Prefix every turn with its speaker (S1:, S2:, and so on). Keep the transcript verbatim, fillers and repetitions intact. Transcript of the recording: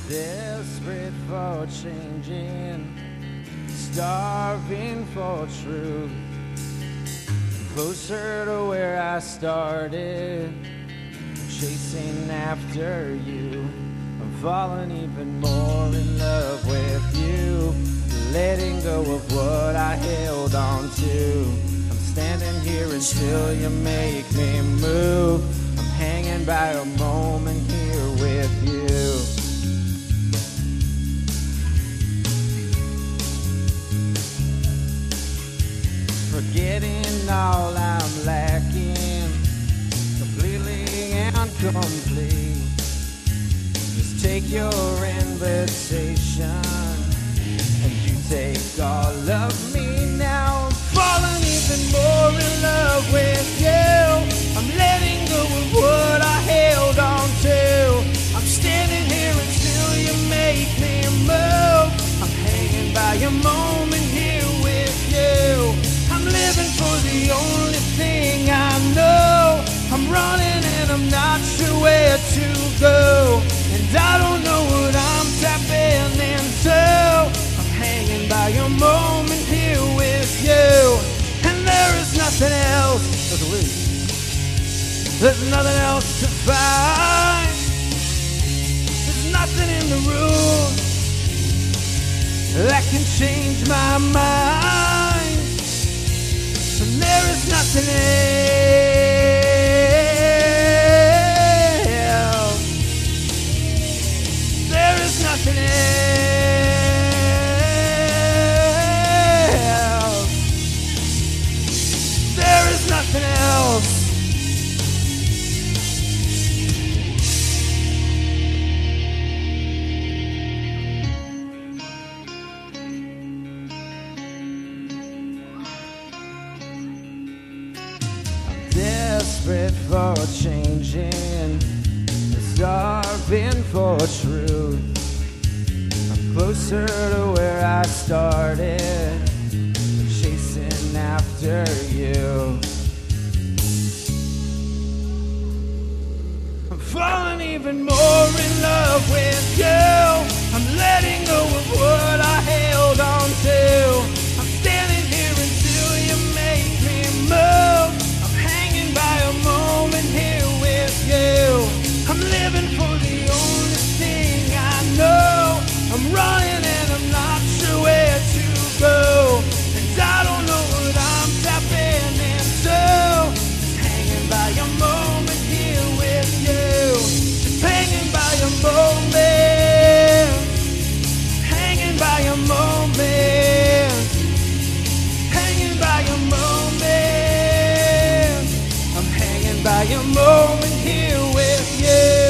S1: Desperate for changing, starving for truth. Closer to where I started, chasing after you. I'm falling even more in love with you, letting go of what I held on to. I'm standing here until you make me move. I'm hanging by a moment here with you. Forgetting all I'm lacking, completely and complete. Just take your invitation, and you take all of me now. I'm falling even more in love with you. I'm letting go of what I held on to. I'm standing here until you make me move. I'm hanging by a moment here with you. I'm living for the only thing I know. I'm running and I'm not sure where to go, and I don't know what I'm tapping into. I'm hanging by a moment here with you, and there is nothing else to lose. There's nothing else to find. There's nothing in the room that can change my mind. And there is nothing else. There is nothing else. There is nothing else. Desperate for changing, starving for truth. I'm closer to where I started, chasing after you. I'm falling even more in love with you. I'm letting go of what I held on to. I'm standing here until you make me move. By a moment here with you. I'm living for the only thing I know. I'm running and I'm not sure where to go, and I don't know what I'm tapping into. Just hanging by a moment here with you. Just hanging by a moment. Hanging by a moment. Hanging by a moment. By a moment here with you.